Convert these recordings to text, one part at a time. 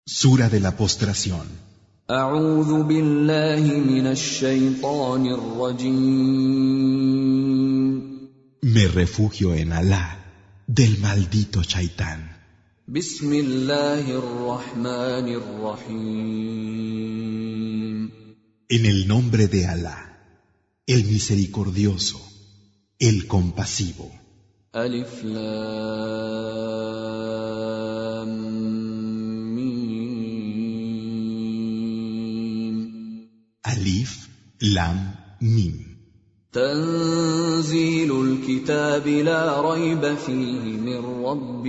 Sura de la postración. أعوذ بالله من الشيطان الرجيم. Me refugio en Alá, del maldito Shaitán. بسم الله الرحمن الرحيم. En el nombre de Alá, el misericordioso, el compasivo. ألف لام ميم. Alif, Lam, Mim. تنزيل الكتاب لا ريب فيه من رب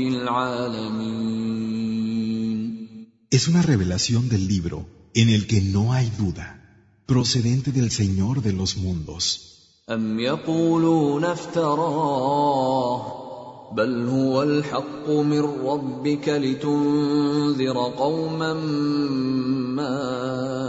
العالمين. Es una revelación del libro en el que no hay duda, procedente del Señor de los mundos. أم يقولون افتراه بل هو الحق من ربك لتنذر قوما ما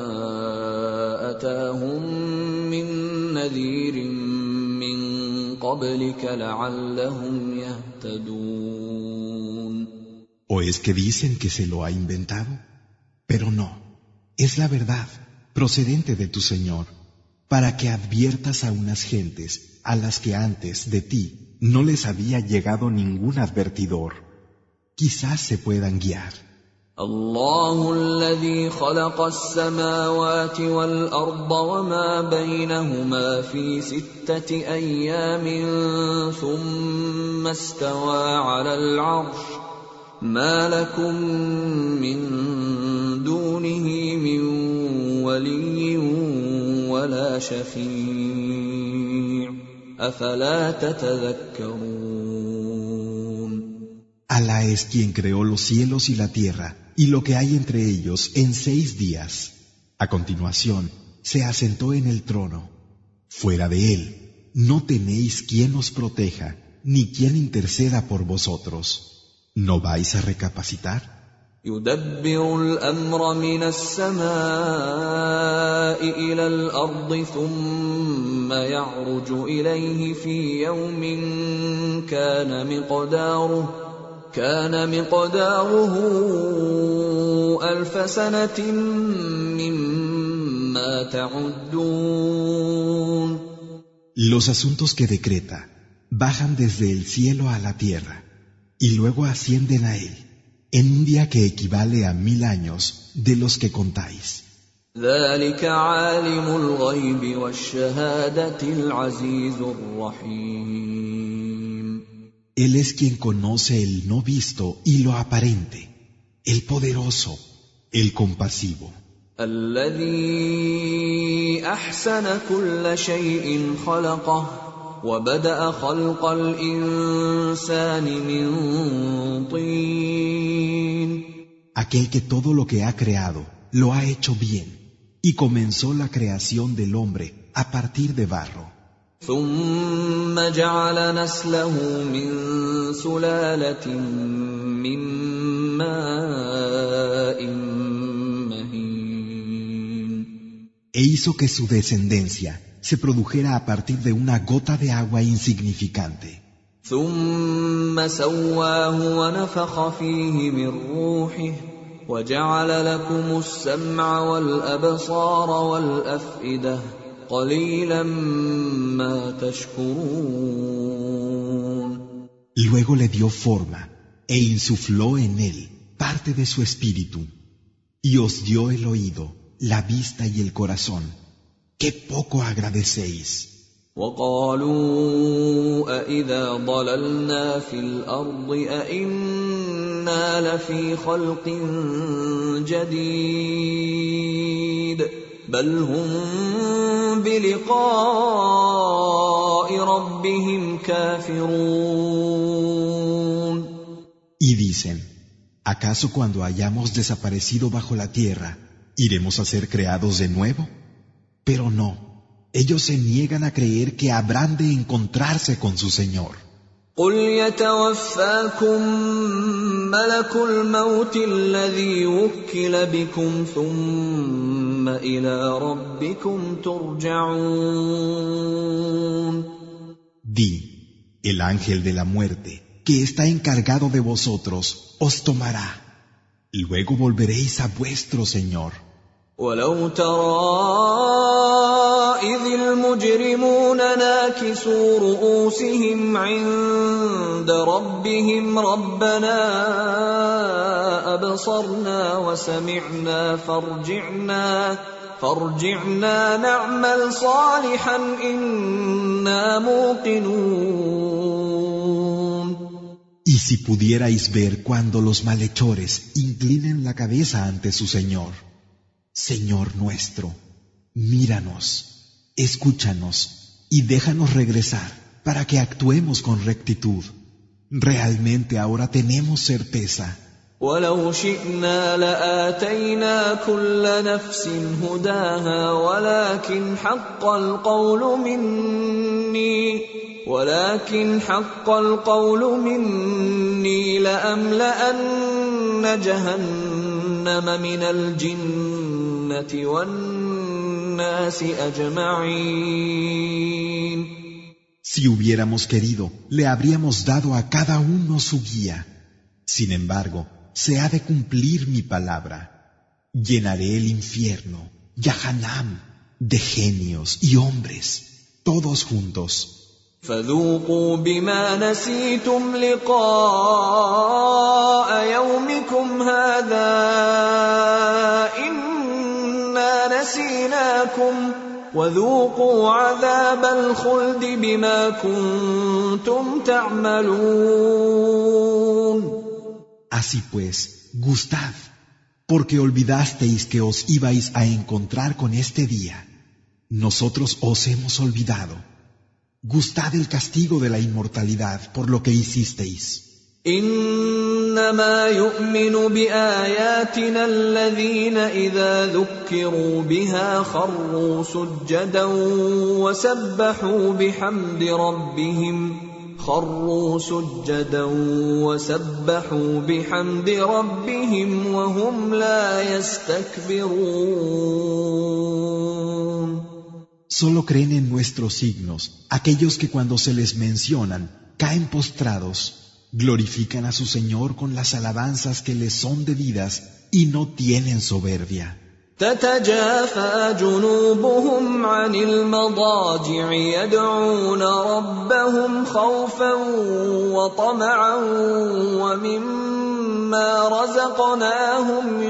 أتاهم من نذير من قبلك لعلهم يهتدون. ¿O es que dicen que se lo ha inventado? Pero no, es la verdad, procedente de tu Señor, para que adviertas a unas gentes a las que antes de ti no les había llegado ningún advertidor. Quizás se puedan guiar. الله الذي خلق السماوات والأرض وما بينهما في 6 أيام ثم استوى على العرش ما لكم من دونه من ولي ولا شفيع أفلا تتذكرون. Alá es quien creó los cielos y la tierra y lo que hay entre ellos en 6 días. A continuación, se asentó en el trono. Fuera de él, no tenéis quien os proteja, ni quien interceda por vosotros. ¿No vais a recapacitar? يدبر الأمر من السماء إلى الأرض ثم يعرج إليه في يوم كان مقداره 1000 سنة مما تعدون. Los asuntos que decreta bajan desde el cielo a la tierra y luego ascienden a él en un día que equivale a 1000 años de los que contáis. ذلك عالم الغيب والشهادة العزيز الرحيم. Él es quien conoce el no visto y lo aparente, el poderoso, el compasivo. الذي أحسن كل شيء خلقه وبدأ خلق الإنسان من طين. Aquel que todo lo que ha creado lo ha hecho bien y comenzó la creación del hombre a partir de barro. ثم جعل نسله من سلالة من ماء مهين. E hizo que su descendencia se produjera a partir de una gota de agua insignificante. ثم سواه ونفخ فيه من روحه وجعل لكم السمع والأبصار والأفئدة قليلا ما تشكرون. Luego le dio forma e insufló en él parte de su espíritu y os dio el oído, la vista y el corazón. ¡Qué poco agradecéis! وقالوا أإذا ضللنا في الأرض أإنا لفي خلق جديد بل هم بلقاء ربهم كافرون. Y dicen, ¿acaso cuando hayamos desaparecido bajo la tierra, iremos a ser creados de nuevo? Pero no, ellos se niegan a creer que habrán de encontrarse con su Señor. قل يتوفاكم ملك الموت الذي وكل بكم ثم إلى ربكم ترجعون. Di, el ángel de la muerte, que está encargado de vosotros, os tomará, Luego volveréis a vuestro Señor. ولو ترى إذ المجرمون ناكسوا رؤوسهم عند ربهم ربنا أبصرنا وسمعنا فارجعنا نعمل صالحا إنا موقنون. Y si pudierais ver cuando los malhechores inclinen la cabeza ante su Señor, Señor nuestro, míranos, escúchanos y déjanos regresar para que actuemos con rectitud. Realmente ahora tenemos certeza. ولو شئنا لآتينا كل نفس هداها ولكن حق القول مني لأملأن جهنم من الجنة والناس أجمعين. Si hubiéramos querido, le habríamos dado a cada uno su guía. Sin embargo, se ha de cumplir mi palabra. Llenaré el infierno, Yahanam, de genios y hombres, todos juntos. فذوقوا بما نسيتم لقاء يومكم هذا إنا نسيناكم وذوقوا عذاب الخلد بما كنتم تعملون. Así pues, gustad, porque olvidasteis que os ibais a encontrar con este día. Nosotros os hemos olvidado. Gustad el castigo de la inmortalidad por lo que hicisteis. إنما يؤمن بآياتنا الذين إذا ذكروا بها خروا سجدا وسبحوا بحمد ربهم وهم لا يستكبرون. Solo creen en nuestros signos aquellos que cuando se les mencionan caen postrados, glorifican a su Señor con las alabanzas que les son debidas y no tienen soberbia. تتجافى جنوبهم عن المضاجع يدعون ربهم خوفا وطمعا ومما رزقناهم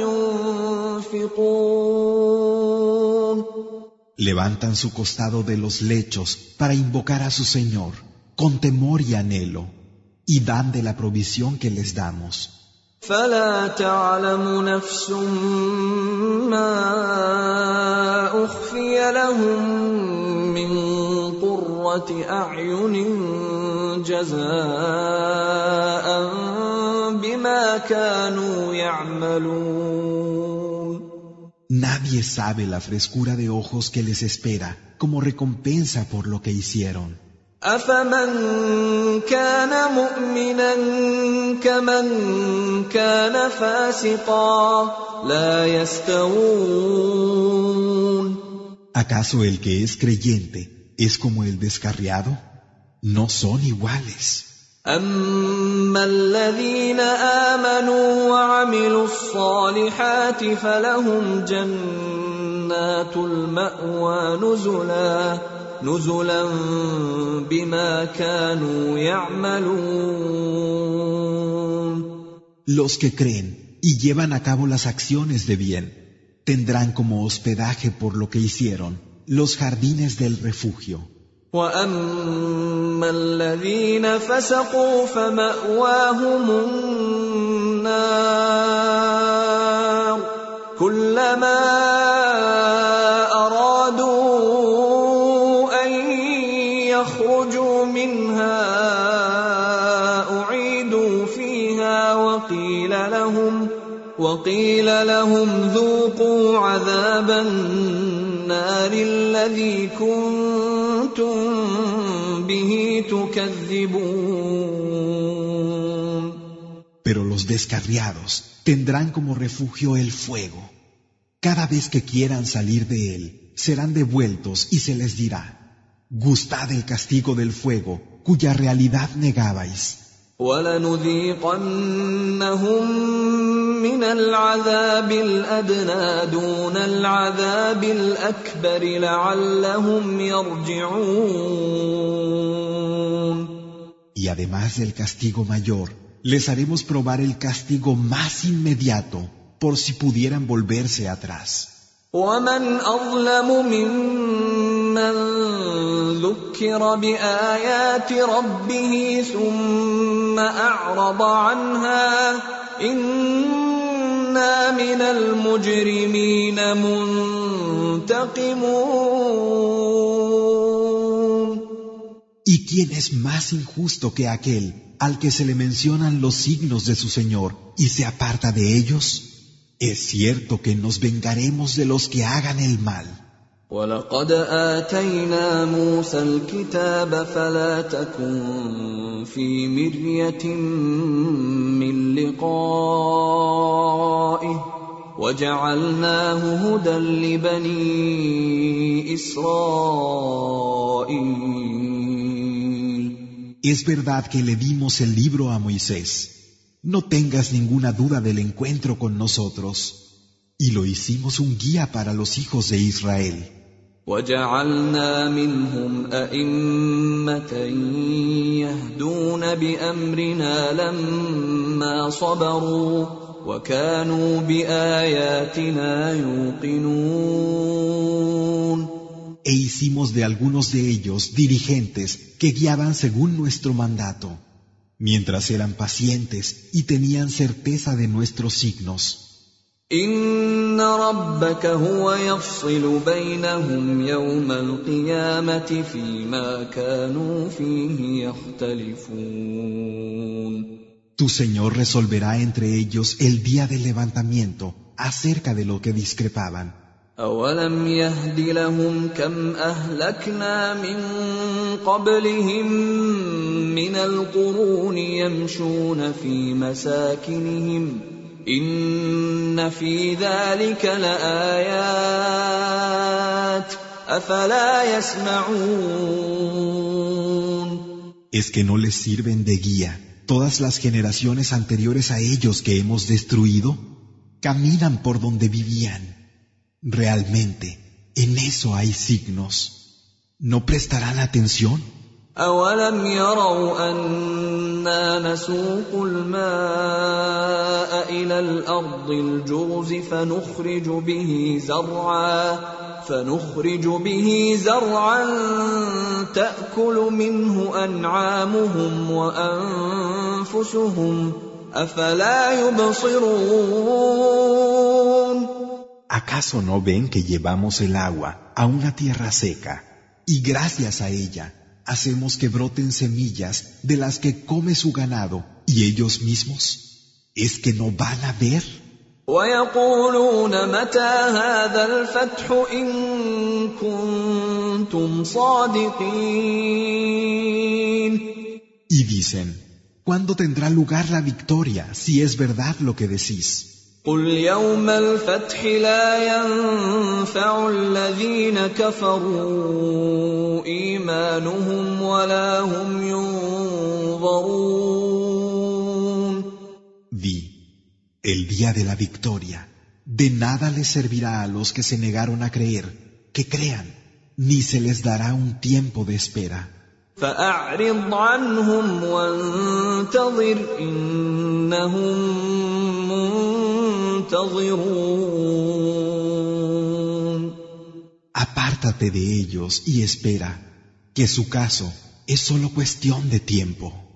ينفقون. Levantan su costado de los lechos para invocar a su Señor con temor y anhelo, y dan de la provisión que les damos. فلا تعلم نفس ما أخفي لهم من قرة أعين جزاء بما كانوا يعملون. Nadie sabe la frescura de ojos que les espera como recompensa por lo que hicieron. أفمن كان مؤمنا كمن كان فاسقا لا يستوون. ¿Acaso el que es creyente es como el descarriado? No son iguales. أما الذين آمنوا وعملوا الصالحات فلهم جنات المأوى نزلا بما كانوا يعملون. Los que creen y llevan a cabo las acciones de bien tendrán como hospedaje por lo que hicieron los jardines del refugio. وأما الذين فسقوا فمأواهم النار كلما أرادوا أن يخرجوا منها أعيدوا فيها وقيل لهم ذوقوا عذاب النار الذي كنتم به تكذبون. Pero los descarriados tendrán como refugio el fuego. Cada vez que quieran salir de él, serán devueltos y se les dirá: gustad el castigo del fuego, cuya realidad negabais. وَلَنُذِيقَنَّهُم مِّنَ الْعَذَابِ الْأَدْنَىٰ دُونَ الْعَذَابِ الْأَكْبَرِ لَعَلَّهُمْ يَرْجِعُونَ. Y además del castigo mayor, les haremos probar el castigo más inmediato, por si pudieran volverse atrás. وَمَنْ أَظْلَمُ مِمَّن ذُكِّرَ بِآيَاتِ رَبِّهِ ثُمَّ أَعْرَضَ عَنْهَا ۚ إِنَّا مِنَ الْمُجْرِمِينَ مُنْتَقِمُونَ. ¿Y quién es más injusto que aquel al que se le mencionan los signos de su Señor y se aparta de ellos? Es cierto que nos vengaremos de los que hagan el mal. وَلَقَدْ آتَيْنَا مُوسَى الْكِتَابَ فَلَا تَكُن فِي مِرْيَةٍ مِّن لِّقَائِهِ وَجَعَلْنَاهُ هُدًى لِّبَنِي إِسْرَائِيلَ. Es verdad que le dimos el libro a Moisés. No tengas ninguna duda del encuentro con nosotros. Y lo hicimos un guía para los hijos de Israel. وَجَعَلْنَا مِنْهُمْ أَئِمَّةً يَهْدُونَ بِأَمْرِنَا لَمَّا صَبَرُوا وَكَانُوا بِآيَاتِنَا يُوقِنُونَ. E hicimos de algunos de ellos dirigentes que guiaban según nuestro mandato, mientras eran pacientes y tenían certeza de nuestros signos. إِنَّ رَبَّكَ هُوَ يَفْصِلُ بَيْنَهُمْ يَوْمَ الْقِيَامَةِ فِيمَا كَانُوا فِيهِ يَخْتَلِفُونَ. Tu Señor resolverá entre ellos el día del levantamiento acerca de lo que discrepaban. أَوَلَمْ يَهْدِ لَهُمْ كَمْ أَهْلَكْنَا مِن قَبْلِهِم مِّنَ الْقُرُونِ يَمْشُونَ فِي مَسَاكِنِهِمْ إِنَّ فِي ذَلِكَ لَآيَاتٍ أَفَلَا يَسْمَعُونَ. ¿Es que no les sirven de guía todas las generaciones anteriores a ellos que hemos destruido? Caminan por donde vivían. Realmente, en eso hay signos. ¿No prestarán atención? أَوَلَمْ يَرَوْا أَنَّا نَسُوقُ الْمَاءَ إِلَى الْأَرْضِ الْجُرُزِ فَنُخْرِجُ بِهِ زَرْعًا تَأْكُلُ مِنْهُ أَنْعَامُهُمْ وَأَنفُسُهُمْ أَفَلَا يُبْصِرُونَ. ¿Acaso no ven que llevamos el agua a una tierra seca y gracias a ella hacemos que broten semillas de las que come su ganado y ellos mismos? ¿Es que no van a ver? وَيَقُولُونَ مَتَى هَذَا الْفَتْحُ إِن كُنتُمْ صَادِقِينَ. Y dicen, ¿cuándo tendrá lugar la victoria si es verdad lo que decís? قُلْ يَوْمَ الْفَتْحِ لَا يَنفَعُ الَّذِينَ كَفَرُوا إِيمَانُهُمْ وَلَا هُمْ يُنظَرُونَ. Di, el día de la victoria, de nada les servirá a los que se negaron a creer, que crean, ni se les dará un tiempo de espera. فَأَعْرِضْ عَنْهُمْ وَانتَظِرْ إِنَّهُمْ مُنتَظِرُونَ. Apártate de ellos y espera, que su caso es solo cuestión de tiempo.